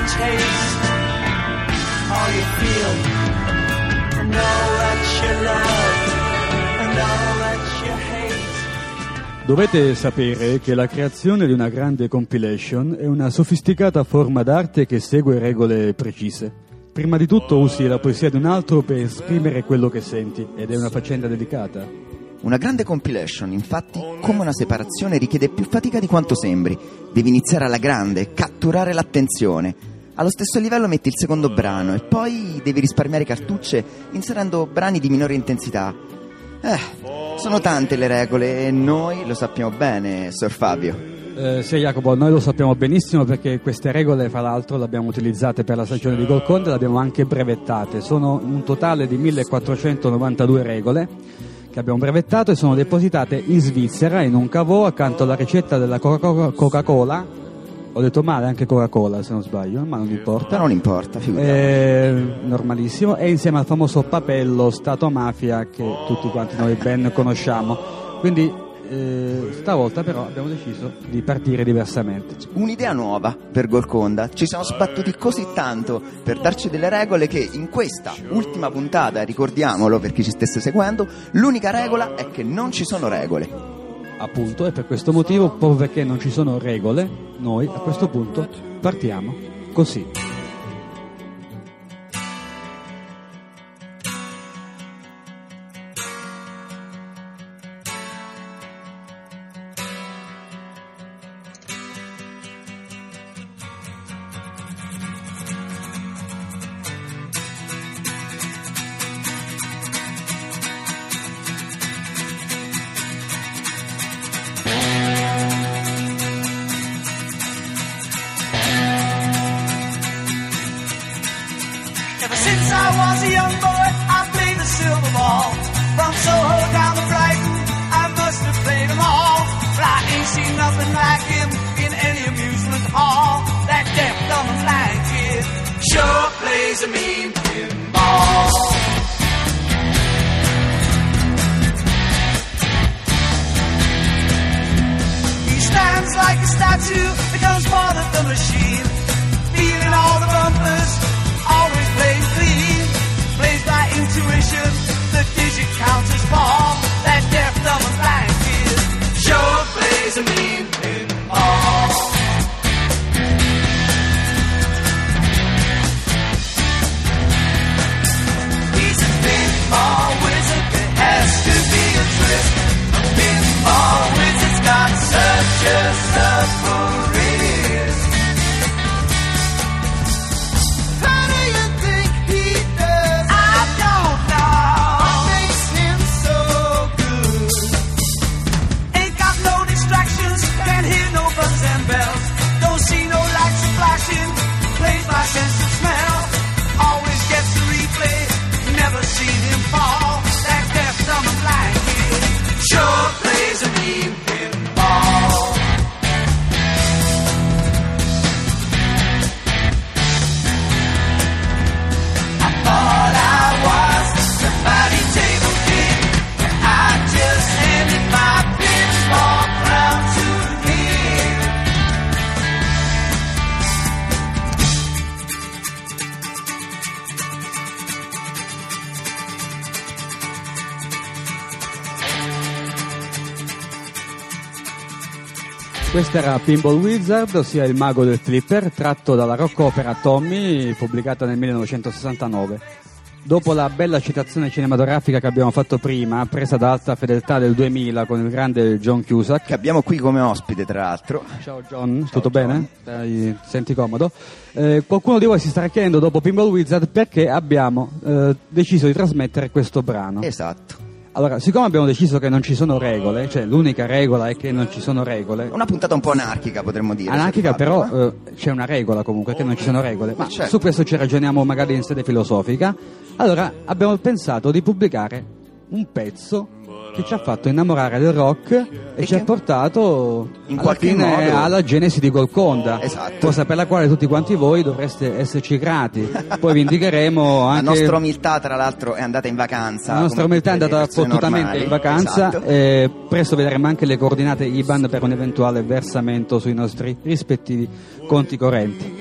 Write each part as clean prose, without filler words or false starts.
taste all you feel and all that you love and all that you hate. Dovete sapere che la creazione di una grande compilation è una sofisticata forma d'arte che segue regole precise. Prima di tutto usi la poesia di un altro per esprimere quello che senti, ed è una faccenda delicata. Una grande compilation, infatti, come una separazione, richiede più fatica di quanto sembri. Devi iniziare alla grande, catturare l'attenzione. Allo stesso livello metti il secondo brano e poi devi risparmiare cartucce inserendo brani di minore intensità. Sono tante le regole e noi lo sappiamo bene, Sor Fabio. Sì, Jacopo, noi lo sappiamo benissimo perché queste regole, fra l'altro, le abbiamo utilizzate per la stagione di Golconda e le abbiamo anche brevettate. Sono un totale di 1492 regole che abbiamo brevettato e sono depositate in Svizzera in un caveau accanto alla ricetta della Coca-Cola. Ho detto male anche Coca-Cola, se non sbaglio, ma non importa. Non importa, figuriamo. Normalissimo. E insieme al famoso papello Stato Mafia che tutti quanti noi ben conosciamo. Quindi stavolta però abbiamo deciso di partire diversamente. Un'idea nuova per Golconda. Ci siamo sbattuti così tanto per darci delle regole che in questa ultima puntata, ricordiamolo per chi ci stesse seguendo, l'unica regola è che non ci sono regole. Appunto, e per questo motivo, proprio perché non ci sono regole, noi a questo punto partiamo così. Since I was a young boy, I played the silver ball. From Soho down to Brighton, I must have played them all. But I ain't seen nothing like him in any amusement hall. That deaf, dumb and blind kid sure plays a mean pinball. He stands like a statue, becomes part of the machine, feeling all the bumpers, always playing clean, plays by intuition, the digit counters fall. That deaf, dumb and blind kid sure plays a mean pinball. He's a pinball wizard, there has to be a twist. A pinball wizard's got such a submarine. How do you think he does? I don't know. What makes him so good? Ain't got no distractions, can't hear no buzzers and bells. Don't see no lights flashing, plays by sense of smell. Always gets a replay, never seen him fall. That deaf, dumb and blind kid sure plays a mean pinball. I thought I was somebody table king, but I just handed my pinball crown to him. Questo era Pinball Wizard, ossia il mago del flipper, tratto dalla rock opera Tommy, pubblicata nel 1969. Dopo la bella citazione cinematografica che abbiamo fatto prima, presa da Alta Fedeltà del 2000 con il grande John Cusack, Che abbiamo qui come ospite, tra l'altro. ciao John, tutto bene? Ti senti comodo? Qualcuno di voi si starà chiedendo dopo Pinball Wizard perché abbiamo deciso di trasmettere questo brano. Esatto. Allora, siccome abbiamo deciso che non ci sono regole, cioè l'unica regola è che non ci sono regole. Una puntata un po' anarchica, potremmo dire. Anarchica, Sor Fabio, però c'è una regola comunque, che non ci sono regole. Ma certo. su questo ci ragioniamo magari in sede filosofica. Allora, abbiamo pensato di pubblicare un pezzo che ci ha fatto innamorare del rock e ci ha portato in alla qualche fine modo alla genesi di Golconda, Esatto. cosa per la quale tutti quanti voi dovreste esserci grati. Poi vi indicheremo anche La nostra umiltà, tra l'altro, è andata in vacanza. la nostra come umiltà è tutte le andata persone fottutamente normali. in vacanza. Esatto. Presto vedremo anche le coordinate IBAN per un eventuale versamento sui nostri rispettivi conti correnti.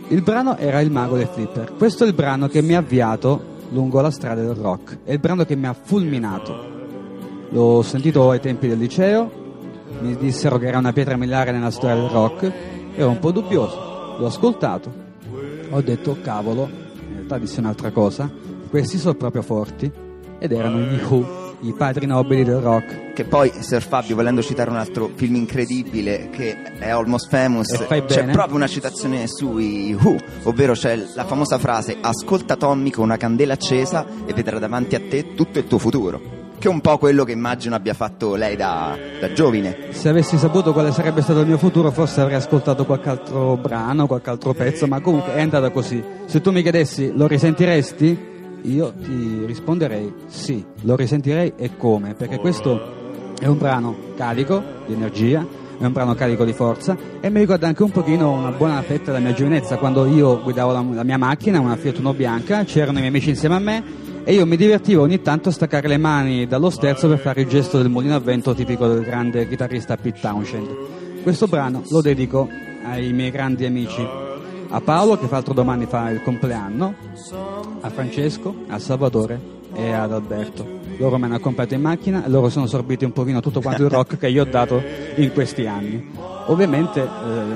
Il brano era Il mago dei flipper. Questo è il brano che mi ha avviato lungo la strada del rock. È il brano che mi ha fulminato. L'ho sentito ai tempi del liceo, mi dissero che era una pietra miliare nella storia del rock, ero un po' dubbioso, l'ho ascoltato, ho detto cavolo, in realtà dissi un'altra cosa, questi sono proprio forti, ed erano gli Who, i padri nobili del rock. Che poi, Sir Fabio, volendo citare un altro film incredibile che è Almost Famous, c'è bene. proprio una citazione sui Who, ovvero c'è la famosa frase: ascolta Tommy con una candela accesa e vedrà davanti a te tutto il tuo futuro, che è un po' quello che immagino abbia fatto lei da giovine. Se avessi saputo quale sarebbe stato il mio futuro, forse avrei ascoltato qualche altro brano, qualche altro pezzo, ma comunque è andata così. Se tu mi chiedessi lo risentiresti, io ti risponderei sì, lo risentirei e come, perché questo è un brano carico di energia, è un brano carico di forza e mi ricorda anche un pochino una buona fetta della mia giovinezza, quando io guidavo la mia macchina, una Fiat Uno bianca, c'erano i miei amici insieme a me e io mi divertivo ogni tanto a staccare le mani dallo sterzo per fare il gesto del mulino a vento tipico del grande chitarrista Pete Townshend. Questo brano lo dedico ai miei grandi amici, a Paolo che fra l'altro domani fa il compleanno, a Francesco, a Salvatore e ad Alberto. Loro mi hanno accompagnato in macchina e loro sono sorbiti un pochino tutto quanto il rock che io ho dato in questi anni. Ovviamente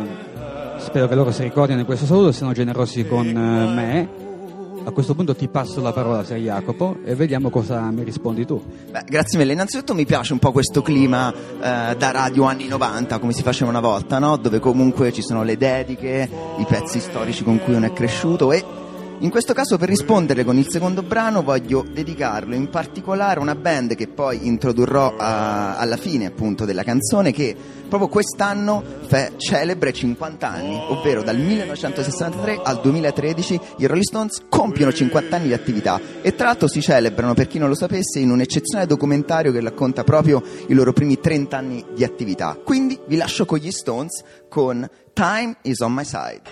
spero che loro si ricordino di questo saluto e siano generosi con me. A questo punto ti passo la parola, Ser Jacopo, e vediamo cosa mi rispondi tu. Beh, grazie mille. Innanzitutto mi piace un po' questo clima da radio anni 90, come si faceva una volta, no? Dove comunque ci sono le dediche, i pezzi storici con cui uno è cresciuto, e in questo caso, per rispondere con il secondo brano, voglio dedicarlo in particolare a una band che poi introdurrò alla fine appunto della canzone, che proprio quest'anno celebre 50 anni, ovvero dal 1963 al 2013 i Rolling Stones compiono 50 anni di attività, e tra l'altro si celebrano, per chi non lo sapesse, in un eccezionale documentario che racconta proprio i loro primi 30 anni di attività. Quindi vi lascio con gli Stones con Time is on my side.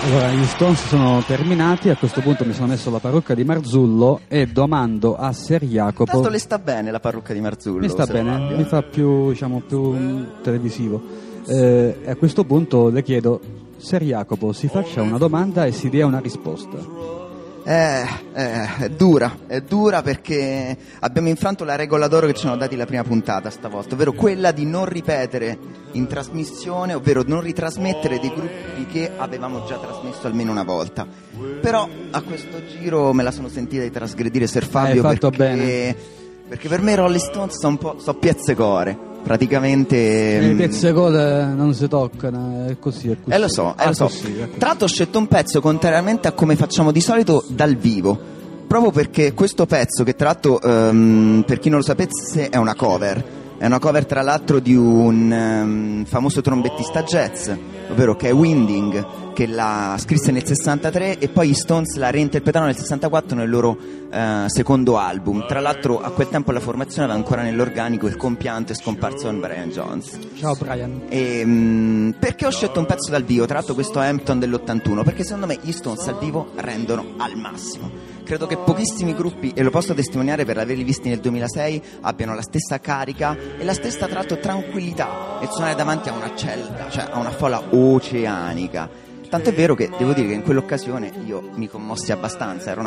Allora, gli Stones sono terminati, a questo punto mi sono messo la parrucca di Marzullo e domando a Ser Jacopo... Tanto le sta bene la parrucca di Marzullo. Mi sta bene, mi fa più, diciamo, più televisivo. E a questo punto le chiedo, Ser Jacopo, si faccia una domanda e si dia una risposta. È dura perché abbiamo infranto la regola d'oro che ci hanno dati la prima puntata stavolta, ovvero quella di non ripetere in trasmissione, ovvero non ritrasmettere dei gruppi che avevamo già trasmesso almeno una volta. Però a questo giro me la sono sentita di trasgredire Ser Fabio, hai fatto bene. Perché per me i Rolling Stones sono piazzecore. Praticamente Le piazzegole non si toccano, è così. lo so. Così. Tra l'altro ho scelto un pezzo contrariamente a come facciamo di solito dal vivo, proprio perché questo pezzo, che tra l'altro per chi non lo sapesse è una cover tra l'altro di un famoso trombettista jazz, ovvero Kai Winding, che la scrisse nel 63 e poi gli Stones la reinterpretarono nel 64 nel loro secondo album. Tra l'altro a quel tempo la formazione aveva ancora nell'organico il compianto e scomparso Brian Jones. Ciao Brian. E perché ho scelto un pezzo dal vivo? Tra l'altro questo è Hampton dell'81, perché secondo me gli Stones al vivo rendono al massimo. Credo che pochissimi gruppi, e lo posso testimoniare per averli visti nel 2006, abbiano la stessa carica e la stessa tra l'altro tranquillità nel suonare davanti a una cella, cioè a una folla oceanica. Tanto è vero che devo dire che in quell'occasione io mi commossi abbastanza, ero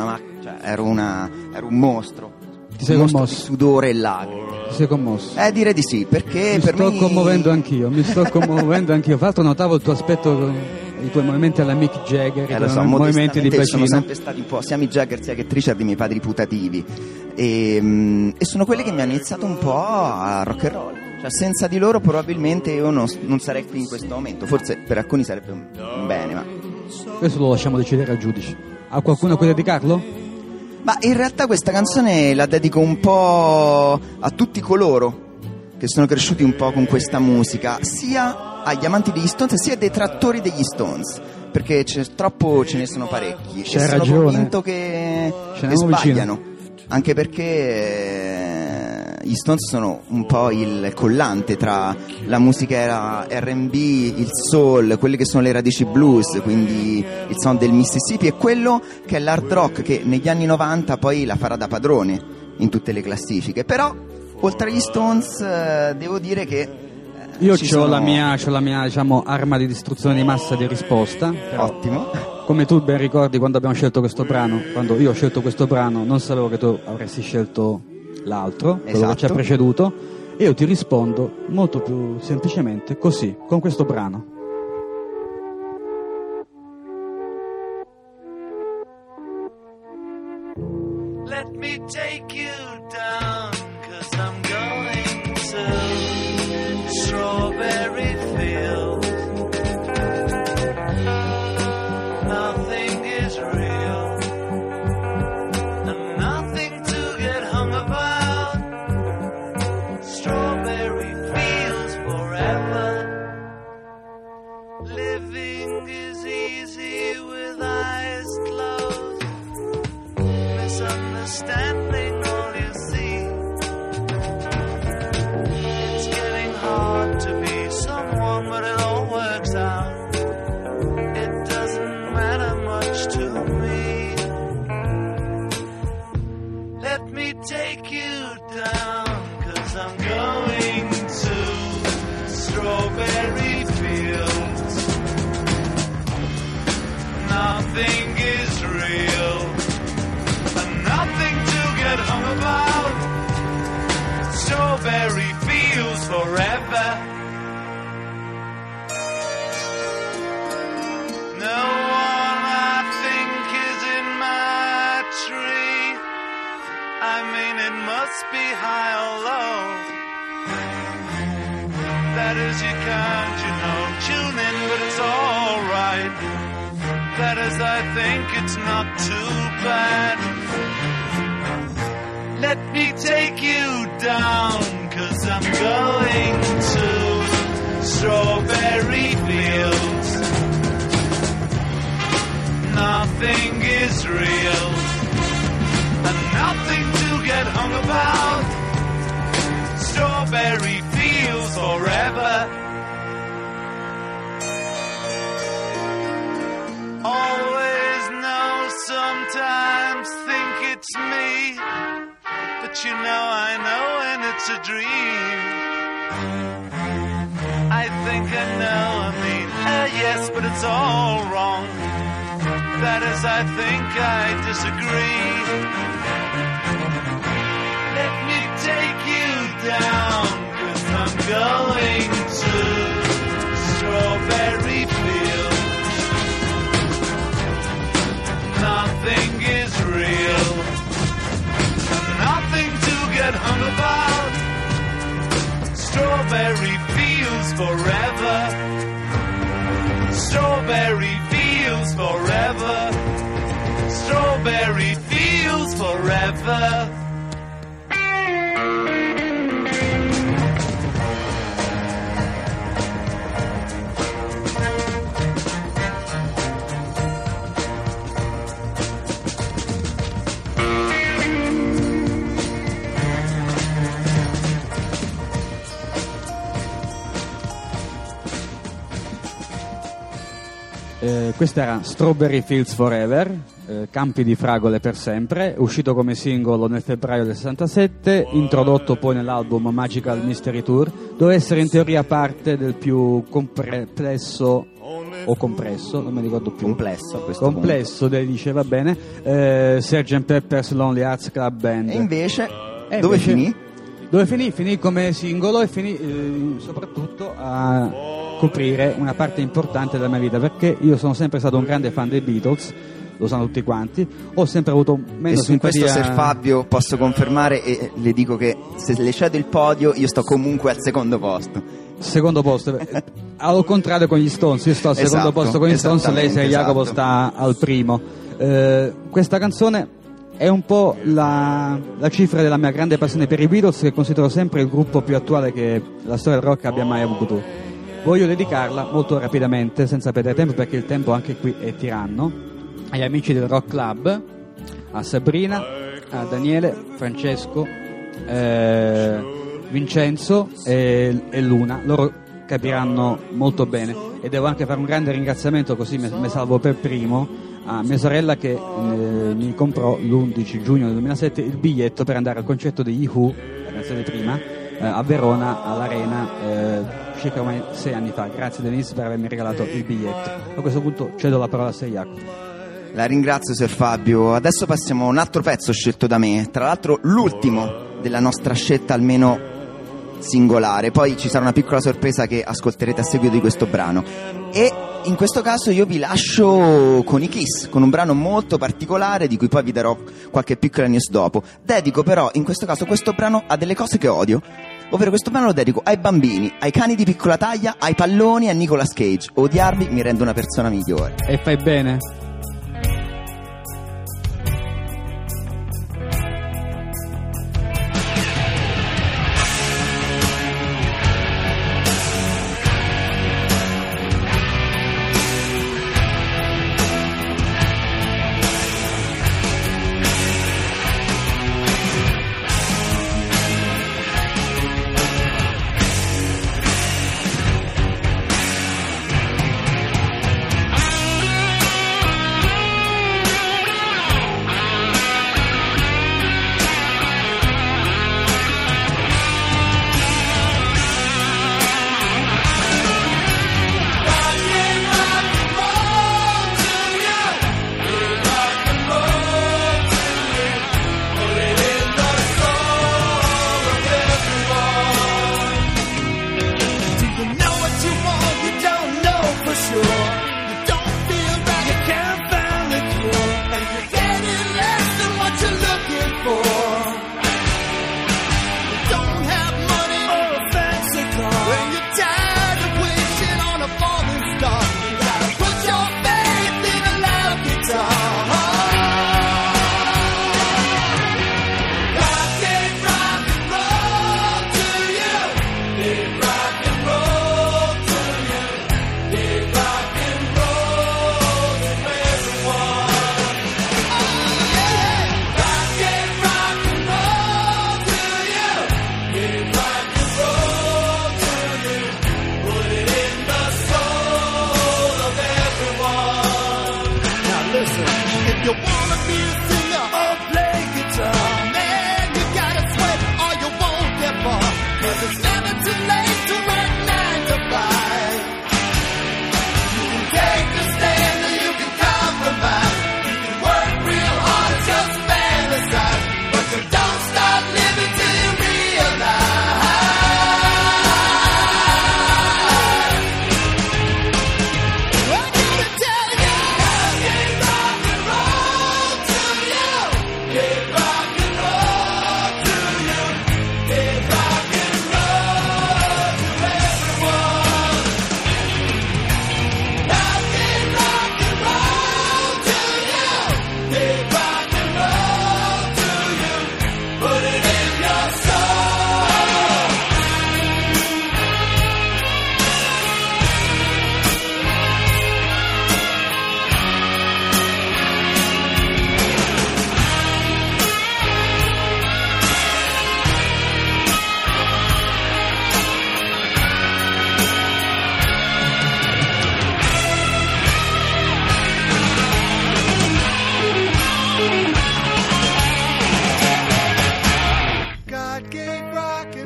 un mostro. Ti sei un mostro commosso? di sudore e lacrime. Ti sei commosso? Direi di sì, perché Mi per sto me... commuovendo anch'io. Fra l'altro notavo il tuo aspetto, i tuoi movimenti alla Mick Jagger, lo so, movimenti di modestamente sono bacino. sempre stati un po' sia Mick Jagger sia che Richard i miei padri putativi e sono quelli che mi hanno iniziato un po' a rock and roll. Cioè senza di loro probabilmente io non sarei qui in questo momento. Forse per alcuni sarebbe un bene, ma questo lo lasciamo decidere al giudice. Ha qualcuno a cui dedicarlo? Ma in realtà questa canzone la dedico un po' a tutti coloro che sono cresciuti un po' con questa musica, sia agli amanti degli Stones sia ai detrattori degli Stones, perché troppo ce ne sono parecchi. C'hai e sono ragione. convinto che sbagliano, anche perché gli Stones sono un po' il collante tra la musica R&B, il soul, quelle che sono le radici blues, quindi il sound del Mississippi, e quello che è l'hard rock, che negli anni 90 poi la farà da padrone in tutte le classifiche. Però oltre agli Stones devo dire che io ho la mia diciamo arma di distruzione di massa di risposta, però, ottimo. come tu ben ricordi quando abbiamo scelto questo brano, quando io ho scelto questo brano non sapevo che tu avresti scelto l'altro, quello che ci ha preceduto, e io ti rispondo molto più semplicemente così, con questo brano. Let me take you down, 'cause I'm going to Strawberry Fields. Nothing is real, and nothing to get hung about. Strawberry Fields forever. Living is easy with eyes closed. Misunderstanding all you see. It's getting hard to be someone, but it all works out. It doesn't matter much to me. Let me take you down, 'cause I'm going to Strawberry Fields. Nothing is real, nothing to get hung about. Strawberry Fields forever. No one I think is in my tree. I mean, it must be high or low. That is, you can't, tune in, but it's alright. That is, I think it's not too bad. Let me take you down, 'cause I'm going to Strawberry Fields. Nothing is real, and nothing to get hung about. Strawberry Fields forever. But you know I know when it's a dream. I think I know, I mean, yes, but it's all wrong. That is, I think I disagree. Let me take you down, 'cause I'm going to Strawberry Fields. Nothing is real, nothing to get hung about. Strawberry Fields forever. Strawberry Fields forever. Strawberry Fields forever. Questa era Strawberry Fields Forever, Campi di fragole per sempre, uscito come singolo nel febbraio del 67, introdotto poi nell'album Magical Mystery Tour. Doveva essere in teoria parte del più complesso o compresso, non mi ricordo più. Complesso a questo complesso, lei dice, va bene, Sgt. Pepper's Lonely Hearts Club Band. E invece, dove finì? Dove finì? Finì come singolo e finì soprattutto a coprire una parte importante della mia vita, perché io sono sempre stato un grande fan dei Beatles, lo sanno tutti quanti, ho sempre avuto meno e su simpatia. Questo Ser Fabio posso confermare, e le dico che se le cedo il podio io sto comunque al secondo posto. Secondo posto, al contrario con gli Stones, io sto al secondo posto con gli Stones, lei se Jacopo sta al primo. Questa canzone è un po' la cifra della mia grande passione per i Beatles, che considero sempre il gruppo più attuale che la storia del rock abbia mai avuto. Voglio dedicarla molto rapidamente, senza perdere tempo, perché il tempo anche qui è tiranno, agli amici del Rock Club, a Sabrina, a Daniele, Francesco, Vincenzo e Luna. Loro capiranno molto bene, e devo anche fare un grande ringraziamento, così mi salvo per primo, a mia sorella che mi comprò l'11 giugno del 2007 il biglietto per andare al concerto degli Who, la canzone prima, a Verona, all'Arena, circa ormai 6 anni fa. Grazie Denise per avermi regalato il biglietto. A questo punto cedo la parola a Seiaco. La ringrazio Ser Fabio. Adesso passiamo a un altro pezzo scelto da me, tra l'altro l'ultimo della nostra scelta almeno singolare, poi ci sarà una piccola sorpresa che ascolterete a seguito di questo brano, e in questo caso io vi lascio con i Kiss, con un brano molto particolare di cui poi vi darò qualche piccola news dopo. Dedico però in questo caso questo brano a delle cose che odio, ovvero questo brano lo dedico ai bambini, ai cani di piccola taglia, ai palloni e a Nicolas Cage. Odiarvi mi rende una persona migliore. E fai bene.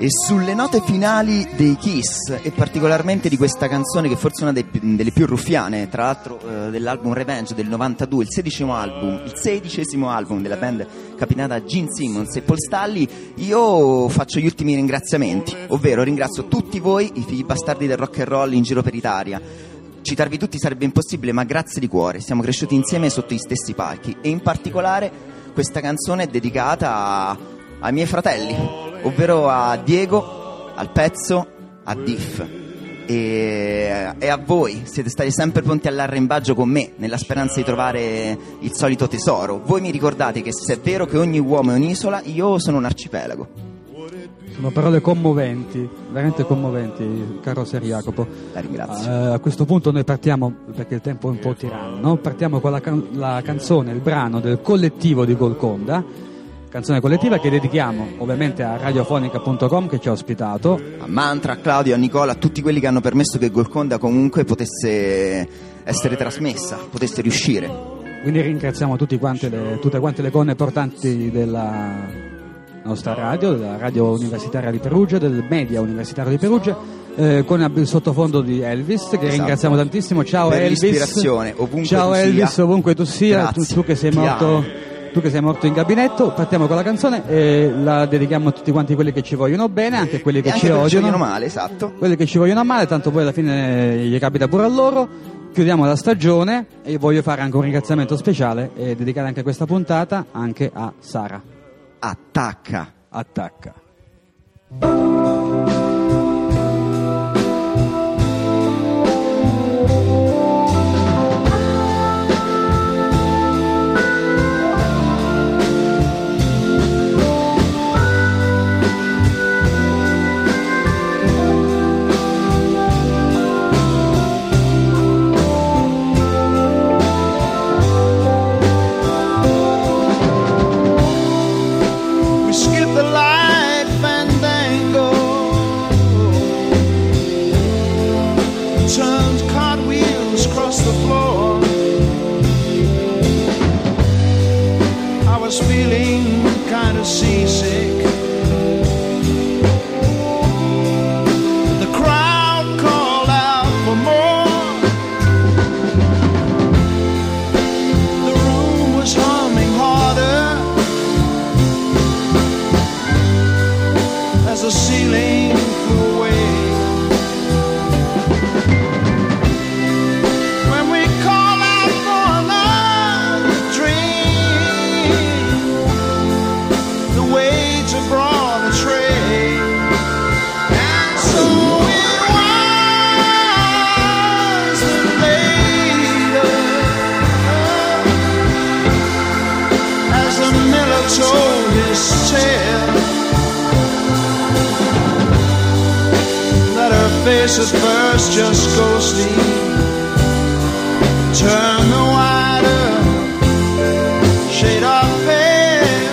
E sulle note finali dei Kiss, e particolarmente di questa canzone che forse è una delle più ruffiane, tra l'altro dell'album Revenge del 92, il 16° album della band capitata Gene Simmons e Paul Stanley, io faccio gli ultimi ringraziamenti, ovvero ringrazio tutti voi, i figli bastardi del rock and roll in giro per Italia. Citarvi tutti sarebbe impossibile, ma grazie di cuore, siamo cresciuti insieme sotto gli stessi palchi, e in particolare questa canzone è dedicata ai miei fratelli, ovvero a Diego, al Pezzo, a Diff e a voi. Siete stati sempre pronti all'arrembaggio con me, nella speranza di trovare il solito tesoro. Voi mi ricordate che se è vero che ogni uomo è un'isola, io sono un arcipelago. Sono parole commoventi, veramente commoventi, caro Ser Jacopo. La ringrazio. A questo punto noi partiamo, perché il tempo è un po' tiranno, partiamo con la canzone, il brano del collettivo di Golconda, canzone collettiva che dedichiamo ovviamente a radiofonica.com che ci ha ospitato, A Mantra, a Claudio, a Nicola, a tutti quelli che hanno permesso che Golconda comunque potesse essere trasmessa, potesse riuscire. quindi ringraziamo tutte quante le colonne portanti della nostra radio, della Radio Universitaria di Perugia, del Media Universitario di Perugia, con il sottofondo di Elvis, che Esatto. ringraziamo tantissimo. Ciao Per Elvis, l'ispirazione, ovunque ciao tu Elvis, sia. ovunque tu sia, Grazie. tu che sei morto. Tu che sei morto in gabinetto, partiamo con la canzone e la dedichiamo a tutti quanti quelli che ci vogliono bene, anche quelli che E anche ci quelli che ci odiano, vogliono male, esatto. quelli che ci vogliono male, tanto poi alla fine gli capita pure a loro. Chiudiamo la stagione e voglio fare anche un ringraziamento speciale e dedicare anche questa puntata anche a Sara. Attacca. Attacca. We skip the light fandango, turned cartwheels across the floor. I was feeling kind of seasick. The crowd called out for more. The room was humming harder as the ceiling flew away. When we call out for another drink, the waiter brought a tray, and so it was that later, as the miller told his tale, that her face at first just ghostly turned the wider shade of pale.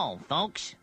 all, folks.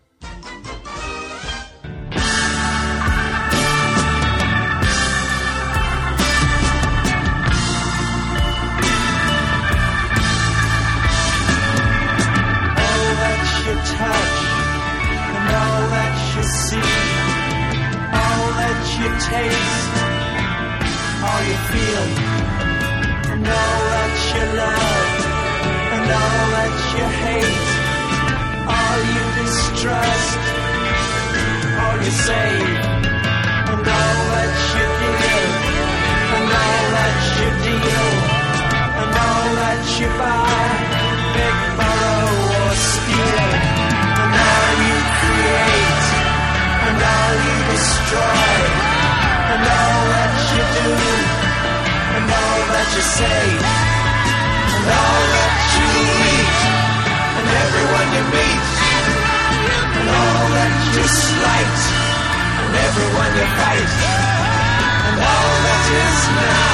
You touch and all that you see, all that you taste, all you feel, and all that you love, and all that you hate, all you distrust, all you save, and all that you give, and all that you deal, and all that you buy, big borrow or steal. And all you destroy, and all that you do, and all that you say, and all that you eat, and everyone you meet, and all that you slight, and everyone you fight, and all that is now.